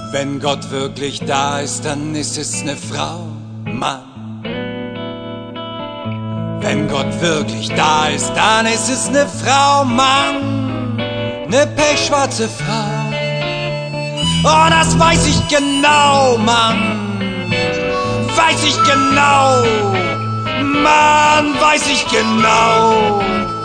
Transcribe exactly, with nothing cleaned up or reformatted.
Wenn Gott wirklich da ist, dann ist es ne Frau, Mann. Wenn Gott wirklich da ist, dann ist es ne Frau, Mann. Ne pechschwarze Frau. Oh, das weiß ich genau, Mann. Weiß ich genau. Mann, weiß ich genau.